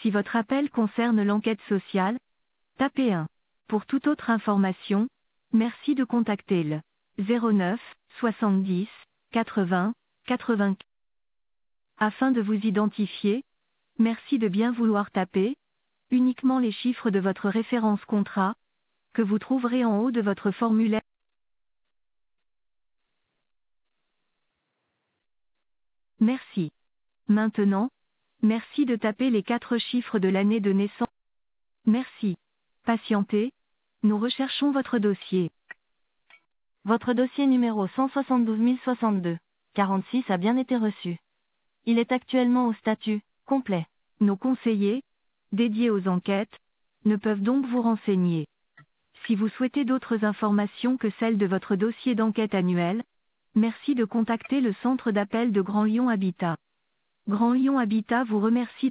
Si votre appel concerne l'enquête sociale, tapez 1. Pour toute autre information, merci de contacter le 09 70 80 80. Afin de vous identifier, merci de bien vouloir taper uniquement les chiffres de votre référence contrat, que vous trouverez en haut de votre formulaire. Merci. Maintenant, merci de taper les 4 chiffres de l'année de naissance. Merci. Patientez, nous recherchons votre dossier. Votre dossier numéro 172 062 46 a bien été reçu. Il est actuellement au statut complet. Nos conseillers, dédiés aux enquêtes, ne peuvent donc vous renseigner. Si vous souhaitez d'autres informations que celles de votre dossier d'enquête annuel, merci de contacter le centre d'appel de Grand Lyon Habitat. Grand Lyon Habitat vous remercie